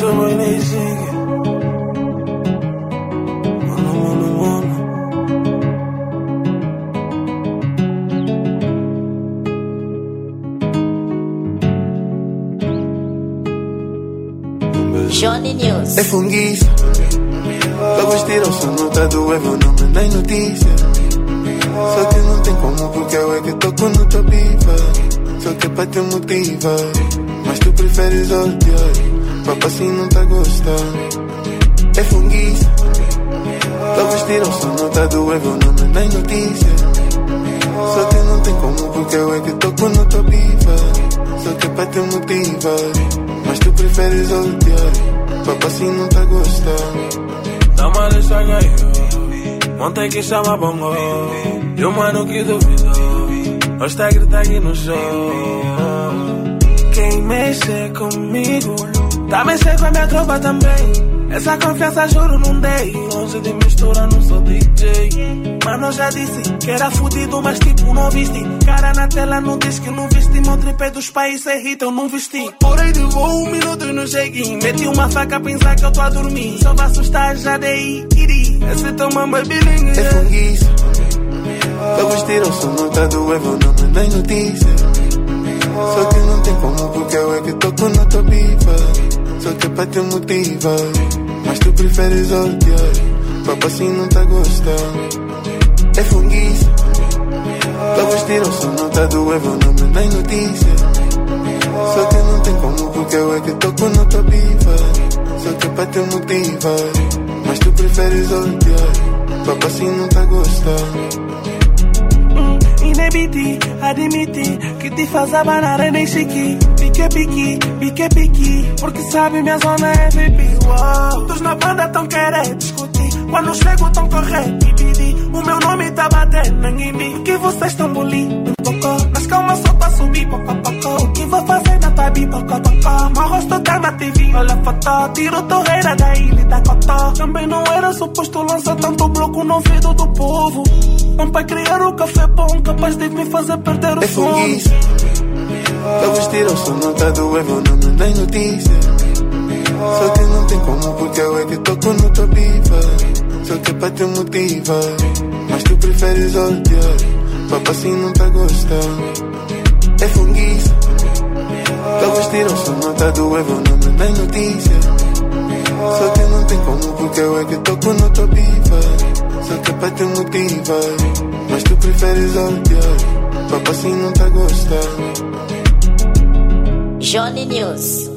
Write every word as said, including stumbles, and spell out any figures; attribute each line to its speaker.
Speaker 1: sou boi nem sigue. Mano, mano, mano.
Speaker 2: Johnny News.
Speaker 1: É funguiça. Logo estiram só nota do Evo, não me dá notícia. Só que não tem como porque eu é que toco no tua pipa. Só que é pra te motivar, mas tu preferes odiar. Papo assim não tá gostando. É funguiça. Logo estiram só nota do Evo, não me dá notícia. Só que não tem como porque eu é que toco no tua pipa. Só que é pra te motivar, mas tu preferes odiar. Papo assim não tá gostando.
Speaker 3: Dá uma lista ganhou, montei que chama bongo. E o mano que duvidou, hoje tá grita aqui no show. Quem mexe comigo, tá mexendo com a minha tropa também. Essa confiança juro não dei, longe de mistura não sou D J. Mano já disse que era fudido, mas tipo não viste. Cara na tela não diz que não vesti. Meu tripé dos países é hit, eu não vesti. Porém de voo um minuto no check-in. Meti uma faca a pensar que eu tô a dormir. Só vai assustar, já dei, iri. Esse teu mamãe bilingue.
Speaker 1: É funguiça. Logo estiram só nota do Evo, não me dá notícia. Só que não tem como porque eu é que toco na tua pipa. Só que é pra te motivar, mas tu preferes odiar. Papo assim não tá gostando. É funguiça. Logo estiram só nota do Evo, não me dá notícia. Só que não tem como porque eu é que toco na tua pipa. Só que é pra te motivar, mas tu preferes odiar. Papo assim não tá gostando.
Speaker 3: Inebiti, admiti que te faz abanar e nem chiqui. Pique, pique, pique, pique, porque sabe minha zona é V I P. Wow. Todos na banda tão querer discutir, quando chego tão correr e pedir. O meu nome tá batendo em mim, que vocês tão bolindo um pouco. Mas calma só pra subir, pouco a pouco. O que vou fazer na tua bi, pouco a pouco. Meu rosto tá na T V, olha a foto. Tiro torreira da ilha da Cotó. Também não era suposto lançar tanto bloco no ouvido do povo. Um pai criar o café bom, capaz de me fazer perder o
Speaker 1: é
Speaker 3: sono.
Speaker 1: Funguiça. Logo estiram só nota do Evo, não me dá notícia. Só que não tem como porque eu é que toco no tua pipa. Só que é pra te motivar, mas tu preferes odiar. Papo assim não tá gostando. É funguiça. Logo estiram só nota do Evo, não me dá notícia. Só que não tem como porque eu é que toco no tua pipa. Só que é pra te motivar, mas tu preferes odiar. Papo assim não tá gostando.
Speaker 2: Johnny News.